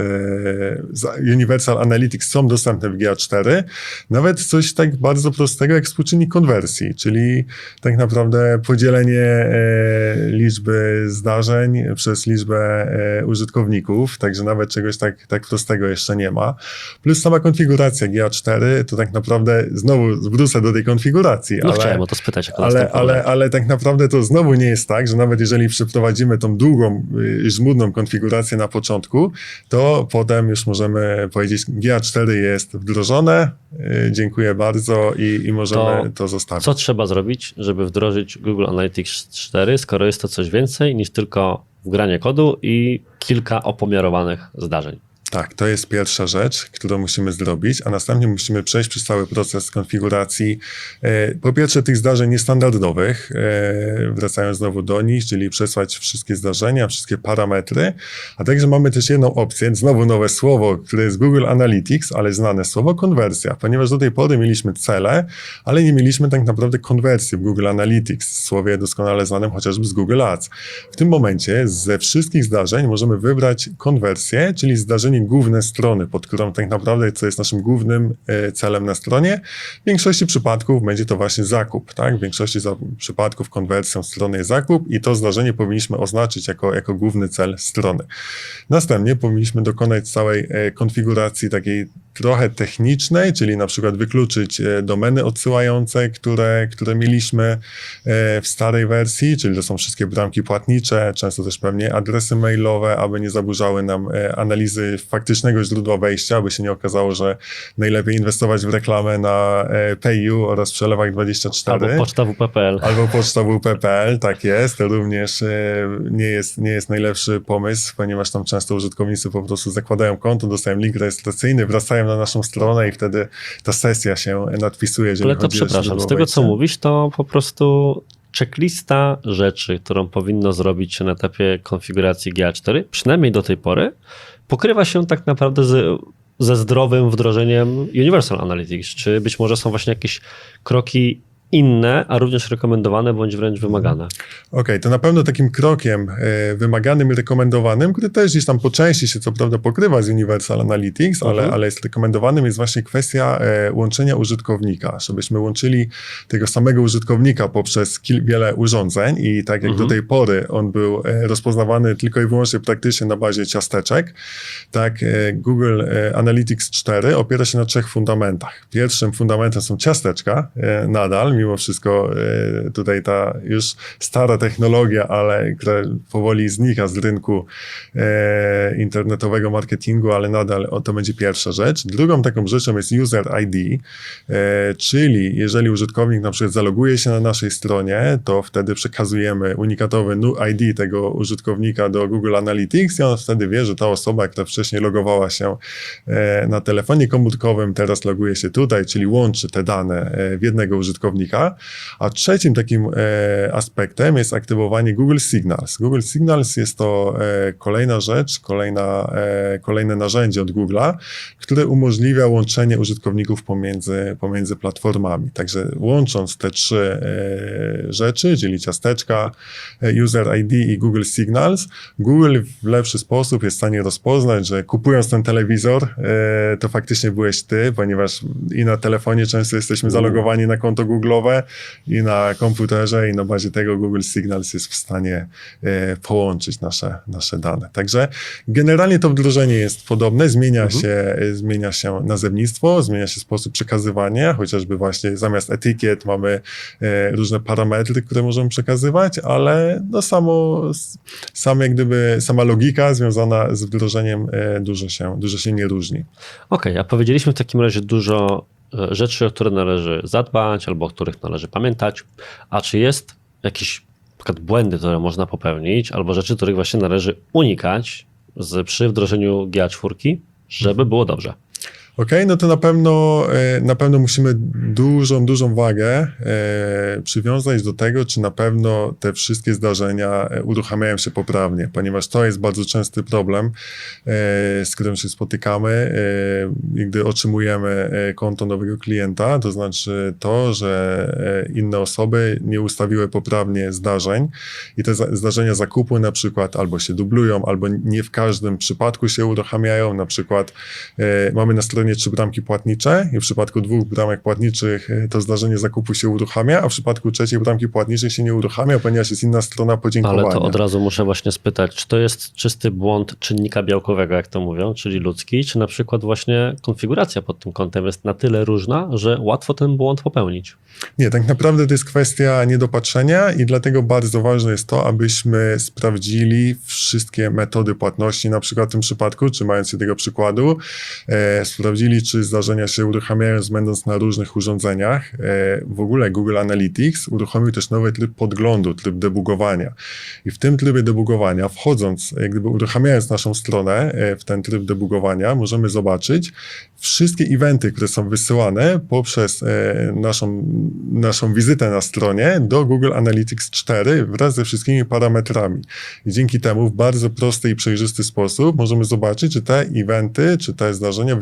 Universal Analytics są dostępne w G A cztery, nawet coś tak bardzo prostego jak współczynnik konwersji, czyli tak naprawdę podzielenie liczby zdarzeń przez liczbę użytkowników, także nawet czegoś tak, tak prostego jeszcze nie ma. Plus sama konfiguracja G A cztery, to tak naprawdę znowu wrócę do tej konfiguracji. No ale, chciałem o to spytać. Ale, ale, ale tak naprawdę to znowu nie jest tak, że nawet jeżeli przeprowadzimy tą długą, żmudną konfigurację na początku, to potem już możemy powiedzieć, G A cztery jest wdrożone, dziękuję bardzo i, i możemy to, to zostawić. Co trzeba zrobić, żeby wdrożyć Google Analytics cztery, skoro jest to coś więcej niż tylko wgranie kodu i kilka opomiarowanych zdarzeń? Tak, to jest pierwsza rzecz, którą musimy zrobić, a następnie musimy przejść przez cały proces konfiguracji. Po pierwsze tych zdarzeń niestandardowych, wracając znowu do nich, czyli przesłać wszystkie zdarzenia, wszystkie parametry, a także mamy też jedną opcję, znowu nowe słowo, które jest Google Analytics, ale znane słowo konwersja, ponieważ do tej pory mieliśmy cele, ale nie mieliśmy tak naprawdę konwersji w Google Analytics, słowie doskonale znanym chociażby z Google Ads. W tym momencie ze wszystkich zdarzeń możemy wybrać konwersję, czyli zdarzenie główne strony, pod którą tak naprawdę, co jest naszym głównym e, celem na stronie. W większości przypadków będzie to właśnie zakup, tak? W większości za, przypadków konwersją strony jest zakup i to zdarzenie powinniśmy oznaczyć jako, jako główny cel strony. Następnie powinniśmy dokonać całej e, konfiguracji takiej trochę technicznej, czyli na przykład wykluczyć e, domeny odsyłające, które, które mieliśmy e, w starej wersji, czyli to są wszystkie bramki płatnicze, często też pewnie adresy mailowe, aby nie zaburzały nam e, analizy faktycznego źródła wejścia, aby się nie okazało, że najlepiej inwestować w reklamę na e, PayU oraz przelewach dwadzieścia cztery. Albo poczta w p kropka p l. Albo poczta w p kropka p l, tak jest. To również e, nie jest, nie jest najlepszy pomysł, ponieważ tam często użytkownicy po prostu zakładają konto, dostają link rejestracyjny, wracają na naszą stronę i wtedy ta sesja się nadpisuje, jeżeli Ale to chodzi o przepraszam, źródło z tego co wejścia. mówisz, to po prostu checklista rzeczy, którą powinno zrobić się na etapie konfiguracji G A cztery, przynajmniej do tej pory, pokrywa się tak naprawdę z, ze zdrowym wdrożeniem Universal Analytics. Czy być może są właśnie jakieś kroki inne, a również rekomendowane bądź wręcz wymagane? Okej, okay, to na pewno takim krokiem e, wymaganym i rekomendowanym, który też gdzieś tam po części się co prawda pokrywa z Universal Analytics, uh-huh. ale, ale jest rekomendowanym, jest właśnie kwestia e, łączenia użytkownika, żebyśmy łączyli tego samego użytkownika poprzez kil- wiele urządzeń i tak jak uh-huh. do tej pory on był e, rozpoznawany tylko i wyłącznie praktycznie na bazie ciasteczek, tak e, Google e, Analytics cztery opiera się na trzech fundamentach. Pierwszym fundamentem są ciasteczka, e, nadal, mimo wszystko e, tutaj ta już stara technologia, ale która powoli znika z rynku e, internetowego marketingu, ale nadal o, to będzie pierwsza rzecz. Drugą taką rzeczą jest User I D, e, czyli jeżeli użytkownik na przykład zaloguje się na naszej stronie, to wtedy przekazujemy unikatowy I D tego użytkownika do Google Analytics i on wtedy wie, że ta osoba, która wcześniej logowała się e, na telefonie komórkowym, teraz loguje się tutaj, czyli łączy te dane e, w jednego użytkownika. A trzecim takim e, aspektem jest aktywowanie Google Signals. Google Signals jest to e, kolejna rzecz, kolejna, e, kolejne narzędzie od Google'a, które umożliwia łączenie użytkowników pomiędzy, pomiędzy platformami. Także łącząc te trzy e, rzeczy, czyli ciasteczka, e, User I D i Google Signals, Google w lepszy sposób jest w stanie rozpoznać, że kupując ten telewizor, e, to faktycznie byłeś ty, ponieważ i na telefonie często jesteśmy zalogowani na konto Google'owe, i na komputerze, i na bazie tego Google Signals jest w stanie e, połączyć nasze, nasze dane. Także generalnie to wdrożenie jest podobne, zmienia, mhm. się, e, zmienia się nazewnictwo, zmienia się sposób przekazywania, chociażby właśnie zamiast etykiet mamy e, różne parametry, które możemy przekazywać, ale no samo, sam jak gdyby, sama logika związana z wdrożeniem e, dużo się, dużo się nie różni. Okej, okay, a powiedzieliśmy w takim razie dużo rzeczy, o które należy zadbać albo o których należy pamiętać, a czy jest jakieś na przykład błędy, które można popełnić albo rzeczy, których właśnie należy unikać z, przy wdrożeniu G A cztery, żeby było dobrze? Okej, okay, no to na pewno, na pewno musimy dużą, dużą wagę e, przywiązać do tego, czy na pewno te wszystkie zdarzenia uruchamiają się poprawnie, ponieważ to jest bardzo częsty problem, e, z którym się spotykamy, e, gdy otrzymujemy konto nowego klienta, to znaczy to, że inne osoby nie ustawiły poprawnie zdarzeń i te za, zdarzenia zakupu na przykład albo się dublują, albo nie w każdym przypadku się uruchamiają, na przykład e, mamy na stronie trzy bramki płatnicze i w przypadku dwóch bramek płatniczych to zdarzenie zakupu się uruchamia, a w przypadku trzeciej bramki płatniczej się nie uruchamia, ponieważ jest inna strona podziękowania. Ale to od razu muszę właśnie spytać, czy to jest czysty błąd czynnika białkowego, jak to mówią, czyli ludzki, czy na przykład właśnie konfiguracja pod tym kątem jest na tyle różna, że łatwo ten błąd popełnić? Nie, tak naprawdę to jest kwestia niedopatrzenia i dlatego bardzo ważne jest to, abyśmy sprawdzili wszystkie metody płatności, na przykład w tym przypadku, trzymając się tego przykładu, e, sprawdzili, czy zdarzenia się uruchamiają, będąc na różnych urządzeniach. E, w ogóle Google Analytics uruchomił też nowy tryb podglądu, tryb debugowania. I w tym trybie debugowania, wchodząc, jak gdyby uruchamiając naszą stronę e, w ten tryb debugowania, możemy zobaczyć wszystkie eventy, które są wysyłane poprzez e, naszą, naszą wizytę na stronie do Google Analytics cztery wraz ze wszystkimi parametrami. I dzięki temu w bardzo prosty i przejrzysty sposób możemy zobaczyć, czy te eventy, czy te zdarzenia wysyłają się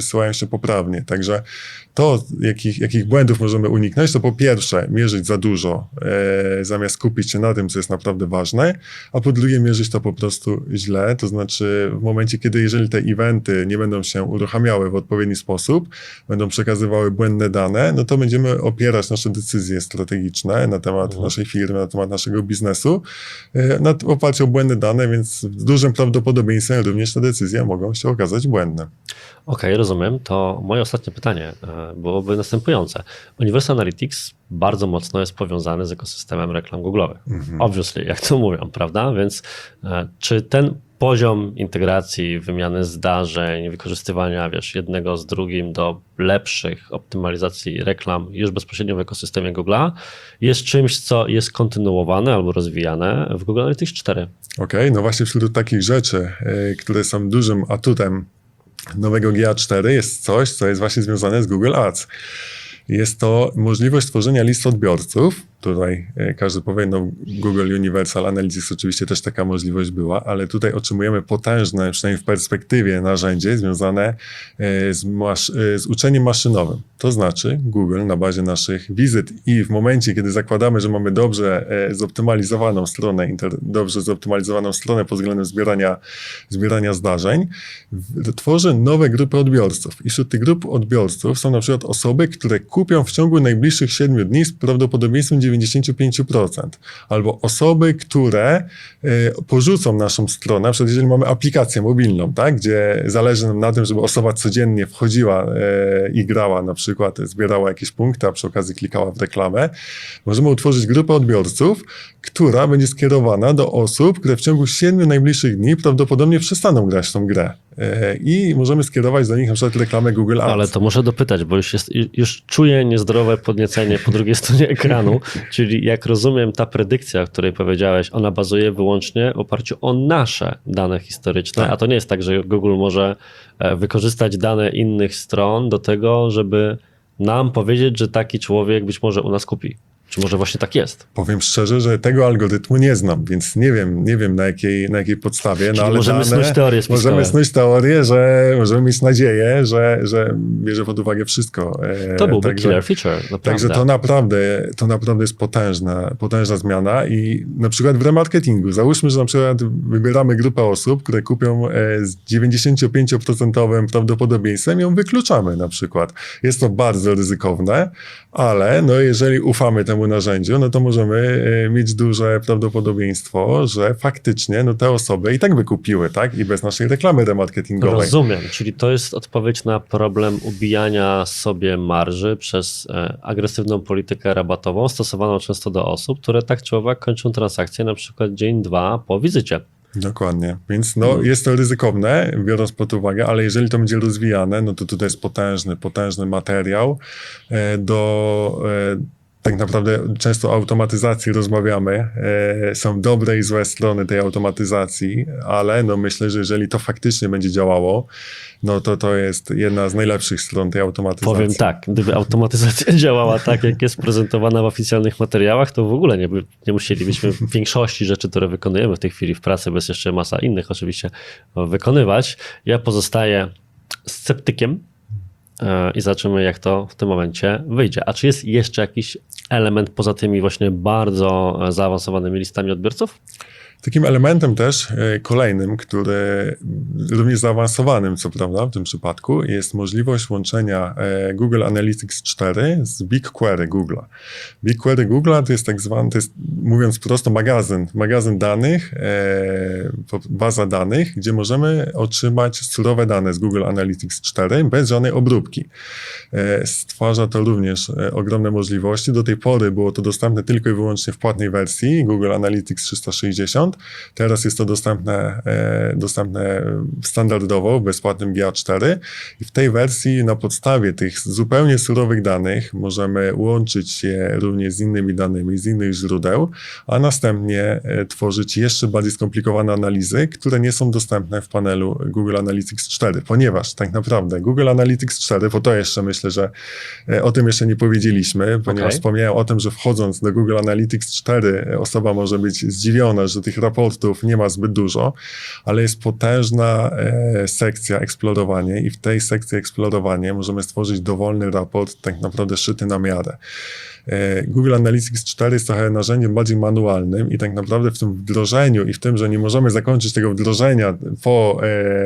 właśnie poprawnie. Także to, jakich, jakich błędów możemy uniknąć, to po pierwsze mierzyć za dużo, e, zamiast skupić się na tym, co jest naprawdę ważne, a po drugie mierzyć to po prostu źle, to znaczy w momencie, kiedy jeżeli te eventy nie będą się uruchamiały w odpowiedni sposób, będą przekazywały błędne dane, no to będziemy opierać nasze decyzje strategiczne na temat mhm. naszej firmy, na temat naszego biznesu, e, na oparciu o błędne dane, więc z dużym prawdopodobieństwem również te decyzje mogą się okazać błędne. Okej, okay, rozumiem. To moje ostatnie pytanie byłoby następujące. Universal Analytics bardzo mocno jest powiązany z ekosystemem reklam Google'owych. Mhm. Obviously, jak to mówią, prawda? Więc czy ten poziom integracji, wymiany zdarzeń, wykorzystywania, wiesz, jednego z drugim do lepszych optymalizacji reklam już bezpośrednio w ekosystemie Google'a jest czymś, co jest kontynuowane albo rozwijane w Google Analytics cztery? Okej, okay, no właśnie wśród takich rzeczy, yy, które są dużym atutem nowego G A cztery jest coś, co jest właśnie związane z Google Ads. Jest to możliwość tworzenia list odbiorców. Tutaj każdy powie, no Google Universal Analytics oczywiście też taka możliwość była, ale tutaj otrzymujemy potężne, przynajmniej w perspektywie, narzędzie związane z, masz- z uczeniem maszynowym. To znaczy Google na bazie naszych wizyt i w momencie, kiedy zakładamy, że mamy dobrze zoptymalizowaną stronę, inter- dobrze zoptymalizowaną stronę pod względem zbierania, zbierania zdarzeń, tworzy nowe grupy odbiorców. I wśród tych grup odbiorców są na przykład osoby, które kupią w ciągu najbliższych siedmiu dni z prawdopodobieństwem dziewięćdziesiąt pięć procent. Albo osoby, które y, porzucą naszą stronę, na przykład jeżeli mamy aplikację mobilną, tak, gdzie zależy nam na tym, żeby osoba codziennie wchodziła y, i grała, na przykład zbierała jakieś punkty, a przy okazji klikała w reklamę, możemy utworzyć grupę odbiorców, która będzie skierowana do osób, które w ciągu siedmiu najbliższych dni prawdopodobnie przestaną grać w tą grę. I możemy skierować do nich na przykład reklamę Google Ads. Ale to muszę dopytać, bo już, jest, już czuję niezdrowe podniecenie po drugiej stronie ekranu, czyli jak rozumiem, ta predykcja, o której powiedziałeś, ona bazuje wyłącznie w oparciu o nasze dane historyczne, tak. A to nie jest tak, że Google może wykorzystać dane innych stron do tego, żeby nam powiedzieć, że taki człowiek być może u nas kupi. Czy może właśnie tak jest? Powiem szczerze, że tego algorytmu nie znam, więc nie wiem, nie wiem na jakiej, na jakiej podstawie. Czyli no, ale możemy dane, snuć teorię spiskową. Możemy snuć teorię, że możemy mieć nadzieję, że, że bierze pod uwagę wszystko. To byłby także, killer feature. Naprawdę. Także to naprawdę, to naprawdę jest potężna, potężna zmiana i na przykład w remarketingu, załóżmy, że na przykład wybieramy grupę osób, które kupią z dziewięćdziesiąt pięć procent prawdopodobieństwem i ją wykluczamy na przykład. Jest to bardzo ryzykowne, ale no jeżeli ufamy temu narzędziu, no to możemy mieć duże prawdopodobieństwo, że faktycznie no te osoby i tak wykupiły, tak? I bez naszej reklamy remarketingowej. Rozumiem, czyli to jest odpowiedź na problem ubijania sobie marży przez agresywną politykę rabatową stosowaną często do osób, które tak czy owak kończą transakcję na przykład dzień, dwa po wizycie. Dokładnie, więc no hmm. jest to ryzykowne, biorąc pod uwagę, ale jeżeli to będzie rozwijane, no to tutaj jest potężny, potężny materiał do... Tak naprawdę często o automatyzacji rozmawiamy. E, są dobre i złe strony tej automatyzacji, ale no myślę, że jeżeli to faktycznie będzie działało, no to to jest jedna z najlepszych stron tej automatyzacji. Powiem tak, gdyby automatyzacja działała tak, jak jest prezentowana w oficjalnych materiałach, to w ogóle nie, by, nie musielibyśmy większości rzeczy, które wykonujemy w tej chwili w pracy, bez jeszcze masa innych oczywiście, wykonywać. Ja pozostaję sceptykiem i zobaczymy, jak to w tym momencie wyjdzie. A czy jest jeszcze jakiś element poza tymi właśnie bardzo zaawansowanymi listami odbiorców? Takim elementem też kolejnym, który również zaawansowanym, co prawda w tym przypadku, jest możliwość łączenia Google Analytics cztery z BigQuery Google'a. BigQuery Google'a to jest tak zwany, to jest, mówiąc prosto, magazyn, magazyn danych, baza danych, gdzie możemy otrzymać surowe dane z Google Analytics cztery bez żadnej obróbki. Stwarza to również ogromne możliwości. Do tej pory było to dostępne tylko i wyłącznie w płatnej wersji Google Analytics trzysta sześćdziesiąt. Teraz jest to dostępne, e, dostępne standardowo w bezpłatnym G A cztery i w tej wersji na podstawie tych zupełnie surowych danych możemy łączyć je również z innymi danymi, z innych źródeł, a następnie e, tworzyć jeszcze bardziej skomplikowane analizy, które nie są dostępne w panelu Google Analytics cztery, ponieważ tak naprawdę Google Analytics cztery, bo to jeszcze myślę, że e, o tym jeszcze nie powiedzieliśmy, ponieważ okay. wspomniałem o tym, że wchodząc do Google Analytics cztery osoba może być zdziwiona, że tych raportów nie ma zbyt dużo, ale jest potężna e, sekcja eksplorowanie i w tej sekcji eksplorowanie możemy stworzyć dowolny raport, tak naprawdę szyty na miarę. Google Analytics cztery jest trochę narzędziem bardziej manualnym i tak naprawdę w tym wdrożeniu i w tym, że nie możemy zakończyć tego wdrożenia po,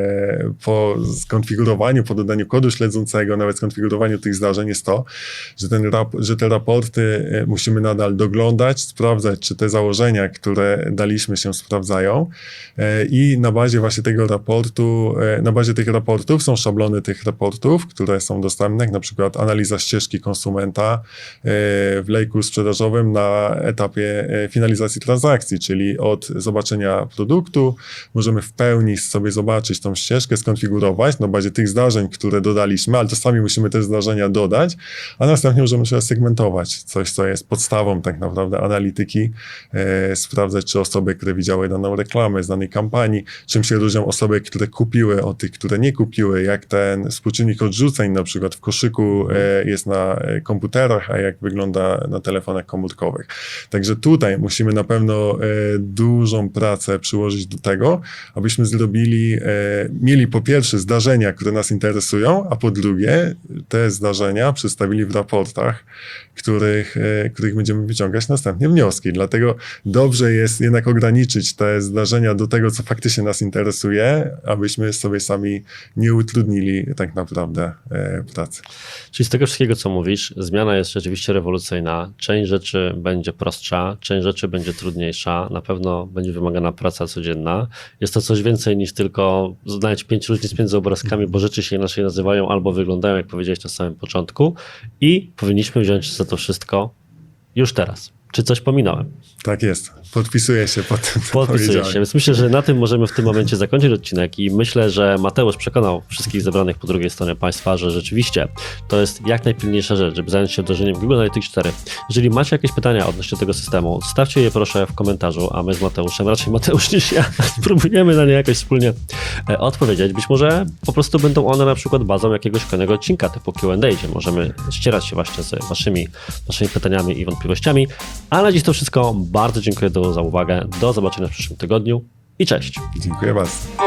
e, po skonfigurowaniu, po dodaniu kodu śledzącego, nawet skonfigurowaniu tych zdarzeń jest to, że, ten rap, że te raporty musimy nadal doglądać, sprawdzać, czy te założenia, które daliśmy się sprawdzają e, i na bazie właśnie tego raportu, e, na bazie tych raportów są szablony tych raportów, które są dostępne, jak na przykład analiza ścieżki konsumenta, e, w lejku sprzedażowym na etapie finalizacji transakcji, czyli od zobaczenia produktu możemy w pełni sobie zobaczyć tą ścieżkę, skonfigurować na bazie tych zdarzeń, które dodaliśmy, ale czasami musimy te zdarzenia dodać, a następnie możemy sobie segmentować coś, co jest podstawą tak naprawdę analityki, e, sprawdzać, czy osoby, które widziały daną reklamę z danej kampanii, czym się różnią osoby, które kupiły od tych, które nie kupiły, jak ten współczynnik odrzuceń na przykład w koszyku e, jest na komputerach, a jak wygląda na telefonach komórkowych. Także tutaj musimy na pewno e, dużą pracę przyłożyć do tego, abyśmy zrobili, e, mieli po pierwsze zdarzenia, które nas interesują, a po drugie te zdarzenia przedstawili w raportach, których, e, których będziemy wyciągać następnie wnioski. Dlatego dobrze jest jednak ograniczyć te zdarzenia do tego, co faktycznie nas interesuje, abyśmy sobie sami nie utrudnili tak naprawdę e, pracy. Czyli z tego wszystkiego, co mówisz, zmiana jest rzeczywiście rewolucyjna. Część rzeczy będzie prostsza, część rzeczy będzie trudniejsza, na pewno będzie wymagana praca codzienna. Jest to coś więcej niż tylko znaleźć pięć różnic między obrazkami, bo rzeczy się inaczej nazywają albo wyglądają, jak powiedziałeś na samym początku i powinniśmy wziąć za to wszystko już teraz. Czy coś pominąłem? Tak jest. Podpisuję się pod tym, co Podpisuję powiedziałem. się, więc myślę, że na tym możemy w tym momencie zakończyć odcinek i myślę, że Mateusz przekonał wszystkich zebranych po drugiej stronie państwa, że rzeczywiście to jest jak najpilniejsza rzecz, żeby zająć się wdrożeniem Google Analytics cztery. Jeżeli macie jakieś pytania odnośnie tego systemu, stawcie je proszę w komentarzu, a my z Mateuszem, raczej Mateusz niż ja, spróbujemy na nie jakoś wspólnie e, odpowiedzieć. Być może po prostu będą one na przykład bazą jakiegoś kolejnego odcinka typu Q and A, gdzie możemy ścierać się właśnie z waszymi, waszymi pytaniami i wątpliwościami. A na dziś to wszystko. Bardzo dziękuję za uwagę. Do zobaczenia w przyszłym tygodniu i cześć. Dziękuję bardzo.